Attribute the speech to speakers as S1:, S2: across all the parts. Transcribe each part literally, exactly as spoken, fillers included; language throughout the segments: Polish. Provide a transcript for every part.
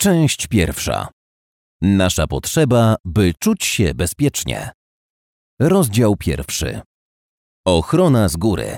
S1: Część pierwsza. Nasza potrzeba, by czuć się bezpiecznie. Rozdział pierwszy. Ochrona z góry.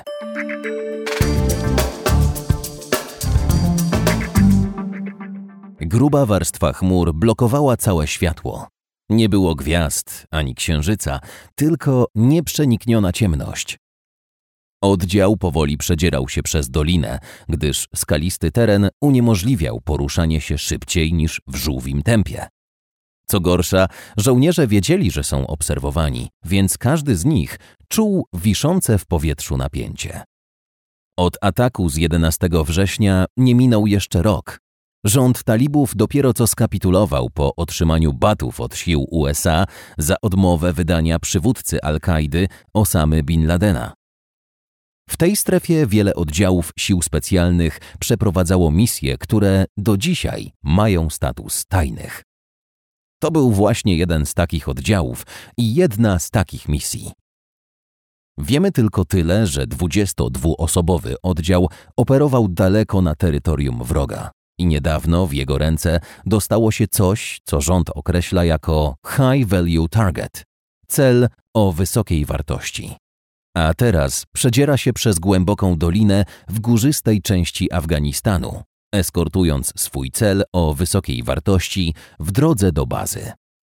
S1: Gruba warstwa chmur blokowała całe światło. Nie było gwiazd ani księżyca, tylko nieprzenikniona ciemność. Oddział powoli przedzierał się przez dolinę, gdyż skalisty teren uniemożliwiał poruszanie się szybciej niż w żółwim tempie. Co gorsza, żołnierze wiedzieli, że są obserwowani, więc każdy z nich czuł wiszące w powietrzu napięcie. Od ataku z jedenastego września nie minął jeszcze rok. Rząd talibów dopiero co skapitulował po otrzymaniu batów od sił U S A za odmowę wydania przywódcy Al-Kaidy Osamy Bin Ladena. W tej strefie wiele oddziałów sił specjalnych przeprowadzało misje, które do dzisiaj mają status tajnych. To był właśnie jeden z takich oddziałów i jedna z takich misji. Wiemy tylko tyle, że dwudziestodwuosobowy oddział operował daleko na terytorium wroga i niedawno w jego ręce dostało się coś, co rząd określa jako High Value Target, cel o wysokiej wartości. A teraz przedziera się przez głęboką dolinę w górzystej części Afganistanu, eskortując swój cel o wysokiej wartości w drodze do bazy.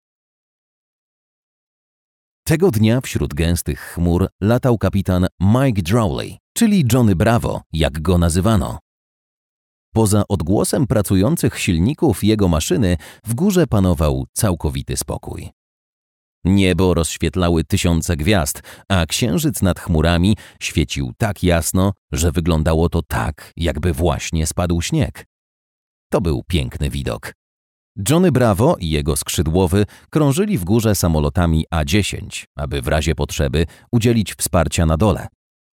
S1: Tego dnia wśród gęstych chmur latał kapitan Mike Drawley, czyli Johnny Bravo, jak go nazywano. Poza odgłosem pracujących silników jego maszyny w górze panował całkowity spokój. Niebo rozświetlały tysiące gwiazd, a księżyc nad chmurami świecił tak jasno, że wyglądało to tak, jakby właśnie spadł śnieg. To był piękny widok. Johnny Bravo i jego skrzydłowy krążyli w górze samolotami A dziesięć, aby w razie potrzeby udzielić wsparcia na dole.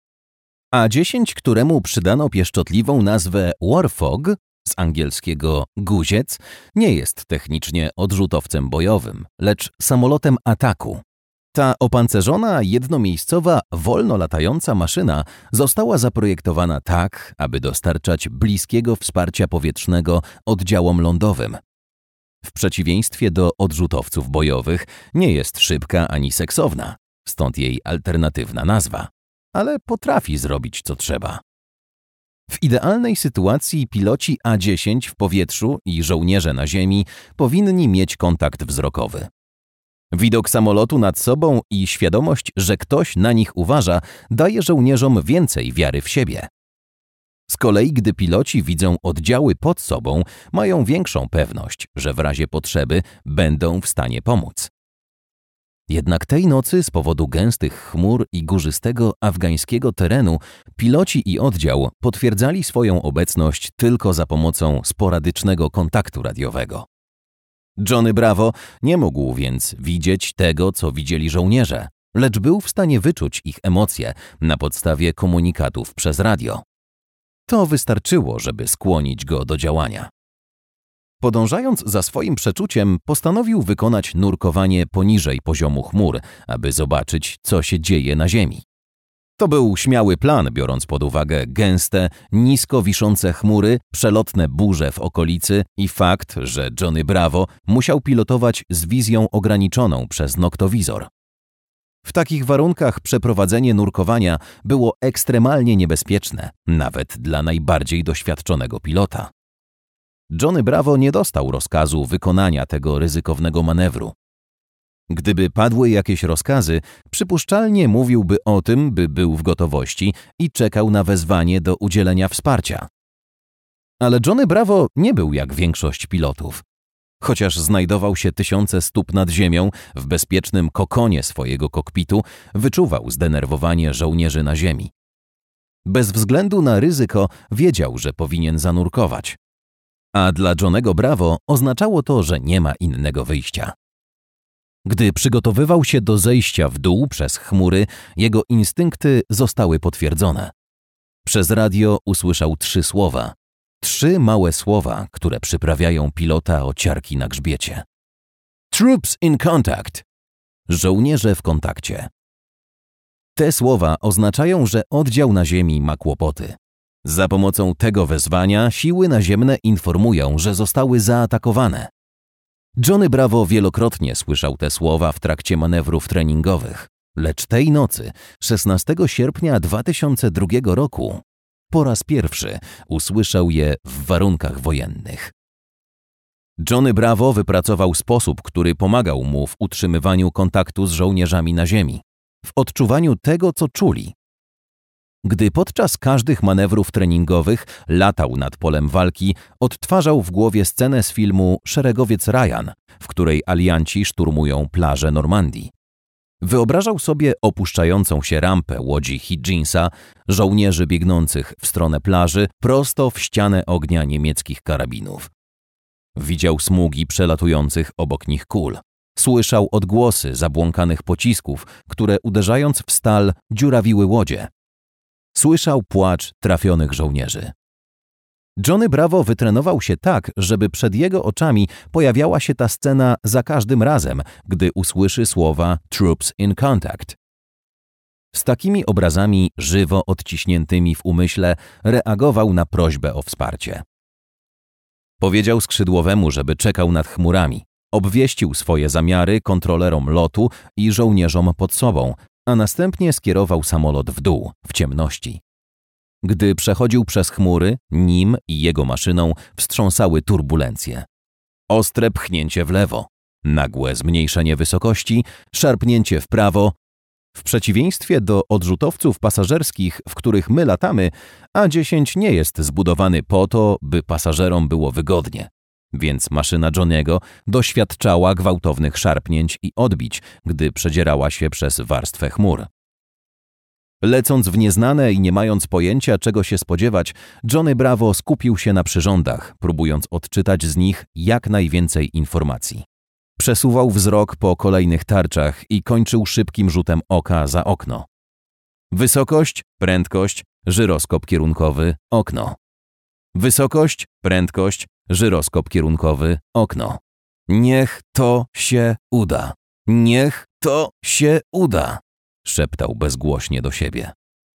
S1: A dziesięć, któremu przydano pieszczotliwą nazwę Warthog, z angielskiego guziec, nie jest technicznie odrzutowcem bojowym, lecz samolotem ataku. Ta opancerzona, jednomiejscowa, wolno latająca maszyna została zaprojektowana tak, aby dostarczać bliskiego wsparcia powietrznego oddziałom lądowym. W przeciwieństwie do odrzutowców bojowych nie jest szybka ani seksowna, stąd jej alternatywna nazwa, ale potrafi zrobić co trzeba. W idealnej sytuacji piloci A dziesięć w powietrzu i żołnierze na ziemi powinni mieć kontakt wzrokowy. Widok samolotu nad sobą i świadomość, że ktoś na nich uważa, daje żołnierzom więcej wiary w siebie. Z kolei, gdy piloci widzą oddziały pod sobą, mają większą pewność, że w razie potrzeby będą w stanie pomóc. Jednak tej nocy z powodu gęstych chmur i górzystego afgańskiego terenu piloci i oddział potwierdzali swoją obecność tylko za pomocą sporadycznego kontaktu radiowego. Johnny Bravo nie mógł więc widzieć tego, co widzieli żołnierze, lecz był w stanie wyczuć ich emocje na podstawie komunikatów przez radio. To wystarczyło, żeby skłonić go do działania. Podążając za swoim przeczuciem, postanowił wykonać nurkowanie poniżej poziomu chmur, aby zobaczyć, co się dzieje na ziemi. To był śmiały plan, biorąc pod uwagę gęste, nisko wiszące chmury, przelotne burze w okolicy i fakt, że Johnny Bravo musiał pilotować z wizją ograniczoną przez noktowizor. W takich warunkach przeprowadzenie nurkowania było ekstremalnie niebezpieczne, nawet dla najbardziej doświadczonego pilota. Johnny Bravo nie dostał rozkazu wykonania tego ryzykownego manewru. Gdyby padły jakieś rozkazy, przypuszczalnie mówiłby o tym, by był w gotowości i czekał na wezwanie do udzielenia wsparcia. Ale Johnny Bravo nie był jak większość pilotów. Chociaż znajdował się tysiące stóp nad ziemią w bezpiecznym kokonie swojego kokpitu, wyczuwał zdenerwowanie żołnierzy na ziemi. Bez względu na ryzyko wiedział, że powinien zanurkować. A dla Johnnego Bravo oznaczało to, że nie ma innego wyjścia. Gdy przygotowywał się do zejścia w dół przez chmury, jego instynkty zostały potwierdzone. Przez radio usłyszał trzy słowa. Trzy małe słowa, które przyprawiają pilota o ciarki na grzbiecie. Troops in contact. Żołnierze w kontakcie. Te słowa oznaczają, że oddział na ziemi ma kłopoty. Za pomocą tego wezwania siły naziemne informują, że zostały zaatakowane. Johnny Bravo wielokrotnie słyszał te słowa w trakcie manewrów treningowych, lecz tej nocy, szesnastego sierpnia dwa tysiące drugiego roku, po raz pierwszy usłyszał je w warunkach wojennych. Johnny Bravo wypracował sposób, który pomagał mu w utrzymywaniu kontaktu z żołnierzami na ziemi, w odczuwaniu tego, co czuli. Gdy podczas każdych manewrów treningowych latał nad polem walki, odtwarzał w głowie scenę z filmu Szeregowiec Ryan, w której alianci szturmują plażę Normandii. Wyobrażał sobie opuszczającą się rampę łodzi Higginsa, żołnierzy biegnących w stronę plaży prosto w ścianę ognia niemieckich karabinów. Widział smugi przelatujących obok nich kul. Słyszał odgłosy zabłąkanych pocisków, które uderzając w stal dziurawiły łodzie. Słyszał płacz trafionych żołnierzy. Johnny Bravo wytrenował się tak, żeby przed jego oczami pojawiała się ta scena za każdym razem, gdy usłyszy słowa "Troops in contact". Z takimi obrazami żywo odciśniętymi w umyśle reagował na prośbę o wsparcie. Powiedział skrzydłowemu, żeby czekał nad chmurami. Obwieścił swoje zamiary kontrolerom lotu i żołnierzom pod sobą, a następnie skierował samolot w dół, w ciemności. Gdy przechodził przez chmury, nim i jego maszyną wstrząsały turbulencje. Ostre pchnięcie w lewo, nagłe zmniejszenie wysokości, szarpnięcie w prawo. W przeciwieństwie do odrzutowców pasażerskich, w których my latamy, A dziesięć nie jest zbudowany po to, by pasażerom było wygodnie. Więc maszyna Johnny'ego doświadczała gwałtownych szarpnięć i odbić, gdy przedzierała się przez warstwę chmur. Lecąc w nieznane i nie mając pojęcia, czego się spodziewać, Johnny Bravo skupił się na przyrządach, próbując odczytać z nich jak najwięcej informacji. Przesuwał wzrok po kolejnych tarczach i kończył szybkim rzutem oka za okno. Wysokość, prędkość, żyroskop kierunkowy, okno. Wysokość, prędkość, żyroskop kierunkowy, okno. Niech to się uda. Niech to się uda, szeptał bezgłośnie do siebie.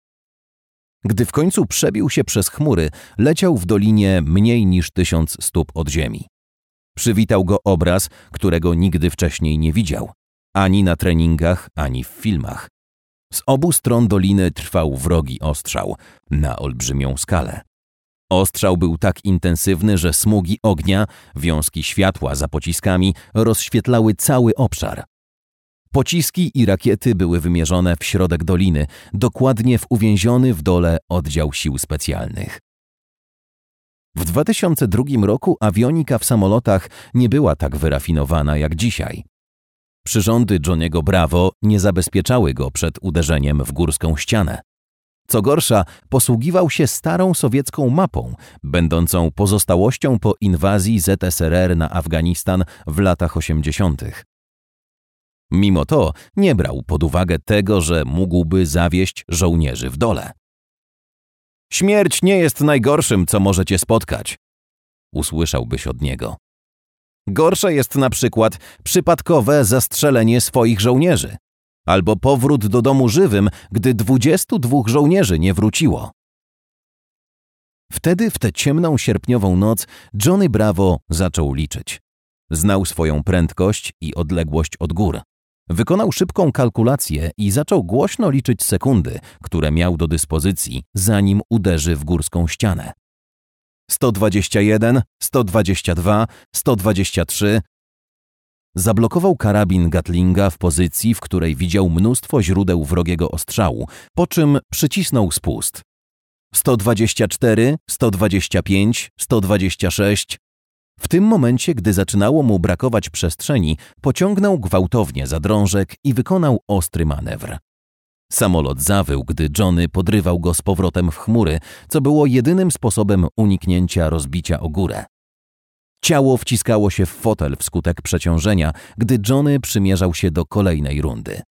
S1: Gdy w końcu przebił się przez chmury, leciał w dolinie mniej niż tysiąc stóp od ziemi. Przywitał go obraz, którego nigdy wcześniej nie widział, ani na treningach, ani w filmach. Z obu stron doliny trwał wrogi ostrzał, na olbrzymią skalę. Ostrzał był tak intensywny, że smugi ognia, wiązki światła za pociskami rozświetlały cały obszar. Pociski i rakiety były wymierzone w środek doliny, dokładnie w uwięziony w dole oddział sił specjalnych. W dwa tysiące drugim roku awionika w samolotach nie była tak wyrafinowana jak dzisiaj. Przyrządy Johnny'ego Bravo nie zabezpieczały go przed uderzeniem w górską ścianę. Co gorsza, posługiwał się starą sowiecką mapą, będącą pozostałością po inwazji Z S R R na Afganistan w latach osiemdziesiątych. Mimo to nie brał pod uwagę tego, że mógłby zawieść żołnierzy w dole. Śmierć nie jest najgorszym, co możecie spotkać, usłyszałbyś od niego. Gorsze jest na przykład przypadkowe zastrzelenie swoich żołnierzy, albo powrót do domu żywym, gdy dwudziestu dwóch żołnierzy nie wróciło. Wtedy w tę ciemną sierpniową noc Johnny Bravo zaczął liczyć. Znał swoją prędkość i odległość od gór. Wykonał szybką kalkulację i zaczął głośno liczyć sekundy, które miał do dyspozycji, zanim uderzy w górską ścianę. sto dwadzieścia jeden, sto dwadzieścia dwa, sto dwadzieścia trzy. Zablokował karabin Gatlinga w pozycji, w której widział mnóstwo źródeł wrogiego ostrzału, po czym przycisnął spust. sto dwadzieścia cztery, sto dwadzieścia pięć, sto dwadzieścia sześć. W tym momencie, gdy zaczynało mu brakować przestrzeni, pociągnął gwałtownie za drążek i wykonał ostry manewr. Samolot zawył, gdy Johnny podrywał go z powrotem w chmury, co było jedynym sposobem uniknięcia rozbicia o górę. Ciało wciskało się w fotel wskutek przeciążenia, gdy Johnny przymierzał się do kolejnej rundy.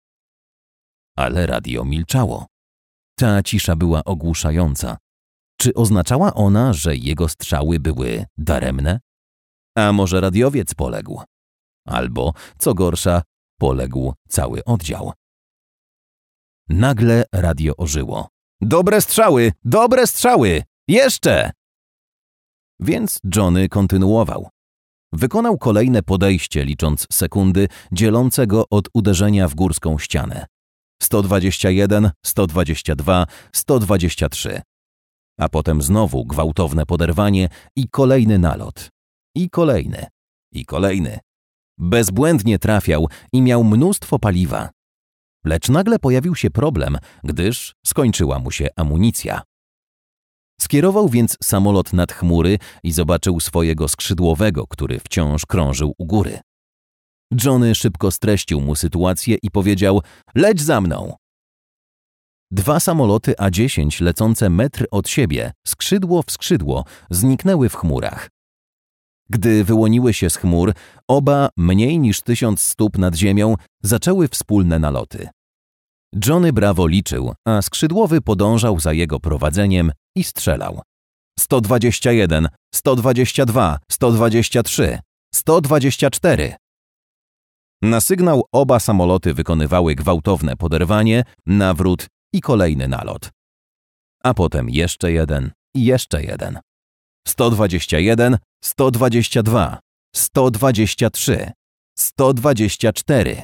S1: Ale radio milczało. Ta cisza była ogłuszająca. Czy oznaczała ona, że jego strzały były daremne? A może radiowiec poległ? Albo, co gorsza, poległ cały oddział. Nagle radio ożyło. Dobre strzały! Dobre strzały! Jeszcze! Więc Johnny kontynuował. Wykonał kolejne podejście, licząc sekundy, dzielące go od uderzenia w górską ścianę. sto dwadzieścia jeden, sto dwadzieścia dwa, sto dwadzieścia trzy. A potem znowu gwałtowne poderwanie i kolejny nalot. I kolejny. I kolejny. Bezbłędnie trafiał i miał mnóstwo paliwa. Lecz nagle pojawił się problem, gdyż skończyła mu się amunicja. Skierował więc samolot nad chmury i zobaczył swojego skrzydłowego, który wciąż krążył u góry. Johnny szybko streścił mu sytuację i powiedział: leć za mną! Dwa samoloty A dziesięć lecące metr od siebie, skrzydło w skrzydło, zniknęły w chmurach. Gdy wyłoniły się z chmur, oba mniej niż tysiąc stóp nad ziemią zaczęły wspólne naloty. Johnny Bravo liczył, a skrzydłowy podążał za jego prowadzeniem i strzelał. sto dwadzieścia jeden, sto dwadzieścia dwa, sto dwadzieścia trzy, sto dwadzieścia cztery. Na sygnał oba samoloty wykonywały gwałtowne poderwanie, nawrót i kolejny nalot. A potem jeszcze jeden i jeszcze jeden. sto dwadzieścia jeden, sto dwadzieścia dwa, sto dwadzieścia trzy, sto dwadzieścia cztery.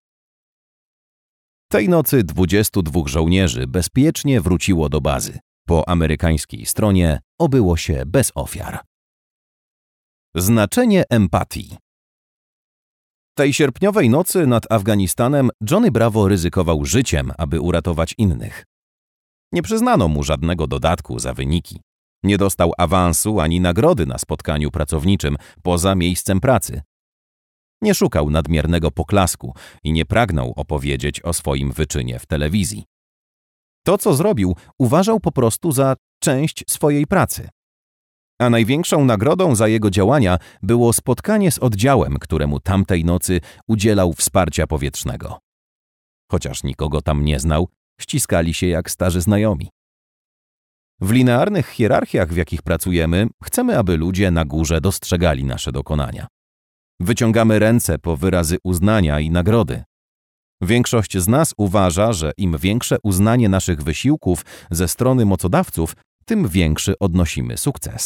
S1: Tej nocy dwudziestu dwóch żołnierzy bezpiecznie wróciło do bazy. Po amerykańskiej stronie obyło się bez ofiar. Znaczenie empatii. Tej sierpniowej nocy nad Afganistanem Johnny Bravo ryzykował życiem, aby uratować innych. Nie przyznano mu żadnego dodatku za wyniki. Nie dostał awansu ani nagrody na spotkaniu pracowniczym poza miejscem pracy. Nie szukał nadmiernego poklasku i nie pragnął opowiedzieć o swoim wyczynie w telewizji. To, co zrobił, uważał po prostu za część swojej pracy. A największą nagrodą za jego działania było spotkanie z oddziałem, któremu tamtej nocy udzielał wsparcia powietrznego. Chociaż nikogo tam nie znał, ściskali się jak starzy znajomi. W linearnych hierarchiach, w jakich pracujemy, chcemy, aby ludzie na górze dostrzegali nasze dokonania. Wyciągamy ręce po wyrazy uznania i nagrody. Większość z nas uważa, że im większe uznanie naszych wysiłków ze strony mocodawców, tym większy odnosimy sukces.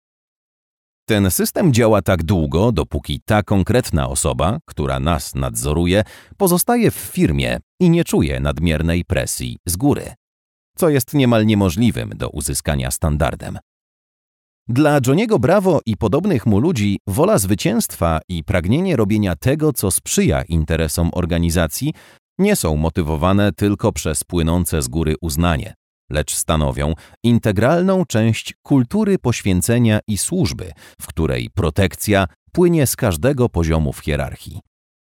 S1: Ten system działa tak długo, dopóki ta konkretna osoba, która nas nadzoruje, pozostaje w firmie i nie czuje nadmiernej presji z góry, co jest niemal niemożliwym do uzyskania standardem. Dla Johnny'ego Bravo i podobnych mu ludzi wola zwycięstwa i pragnienie robienia tego, co sprzyja interesom organizacji, nie są motywowane tylko przez płynące z góry uznanie, lecz stanowią integralną część kultury poświęcenia i służby, w której protekcja płynie z każdego poziomu w hierarchii.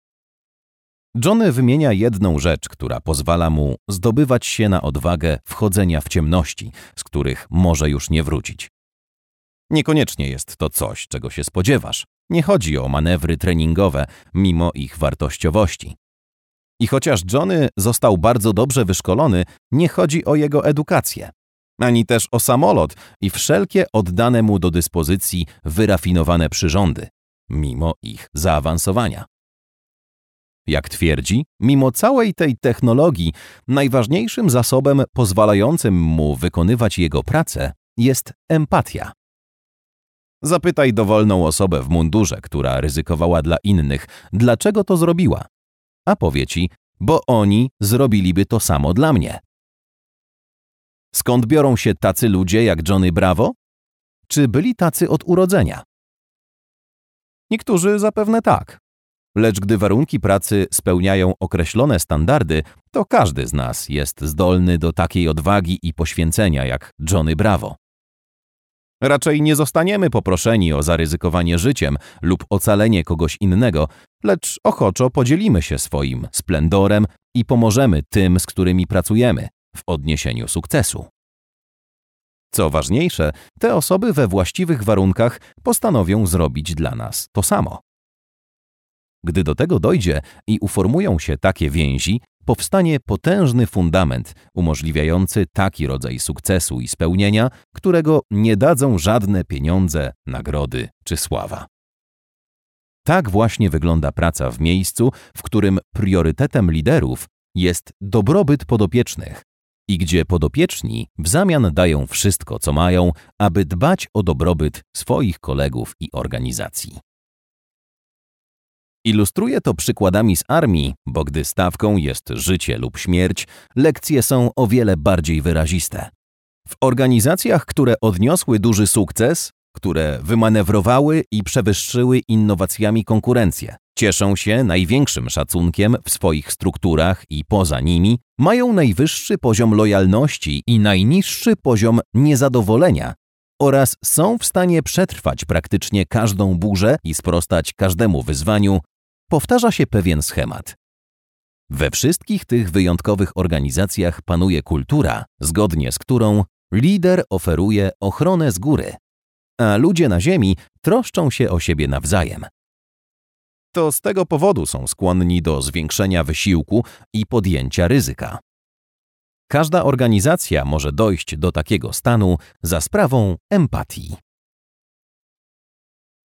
S1: Johnny wymienia jedną rzecz, która pozwala mu zdobywać się na odwagę wchodzenia w ciemności, z których może już nie wrócić. Niekoniecznie jest to coś, czego się spodziewasz. Nie chodzi o manewry treningowe, mimo ich wartościowości. I chociaż Johnny został bardzo dobrze wyszkolony, nie chodzi o jego edukację, ani też o samolot i wszelkie oddane mu do dyspozycji wyrafinowane przyrządy, mimo ich zaawansowania. Jak twierdzi, mimo całej tej technologii, najważniejszym zasobem pozwalającym mu wykonywać jego pracę jest empatia. Zapytaj dowolną osobę w mundurze, która ryzykowała dla innych, dlaczego to zrobiła. A powie ci, bo oni zrobiliby to samo dla mnie. Skąd biorą się tacy ludzie jak Johnny Bravo? Czy byli tacy od urodzenia? Niektórzy zapewne tak. Lecz gdy warunki pracy spełniają określone standardy, to każdy z nas jest zdolny do takiej odwagi i poświęcenia jak Johnny Bravo. Raczej nie zostaniemy poproszeni o zaryzykowanie życiem lub ocalenie kogoś innego, lecz ochoczo podzielimy się swoim splendorem i pomożemy tym, z którymi pracujemy, w odniesieniu sukcesu. Co ważniejsze, te osoby we właściwych warunkach postanowią zrobić dla nas to samo. Gdy do tego dojdzie i uformują się takie więzi, powstanie potężny fundament umożliwiający taki rodzaj sukcesu i spełnienia, którego nie dadzą żadne pieniądze, nagrody czy sława. Tak właśnie wygląda praca w miejscu, w którym priorytetem liderów jest dobrobyt podopiecznych i gdzie podopieczni w zamian dają wszystko, co mają, aby dbać o dobrobyt swoich kolegów i organizacji. Ilustruję to przykładami z armii, bo gdy stawką jest życie lub śmierć, lekcje są o wiele bardziej wyraziste. W organizacjach, które odniosły duży sukces, które wymanewrowały i przewyższyły innowacjami konkurencję, cieszą się największym szacunkiem w swoich strukturach i poza nimi, mają najwyższy poziom lojalności i najniższy poziom niezadowolenia oraz są w stanie przetrwać praktycznie każdą burzę i sprostać każdemu wyzwaniu, powtarza się pewien schemat. We wszystkich tych wyjątkowych organizacjach panuje kultura, zgodnie z którą lider oferuje ochronę z góry, a ludzie na ziemi troszczą się o siebie nawzajem. To z tego powodu są skłonni do zwiększenia wysiłku i podjęcia ryzyka. Każda organizacja może dojść do takiego stanu za sprawą empatii.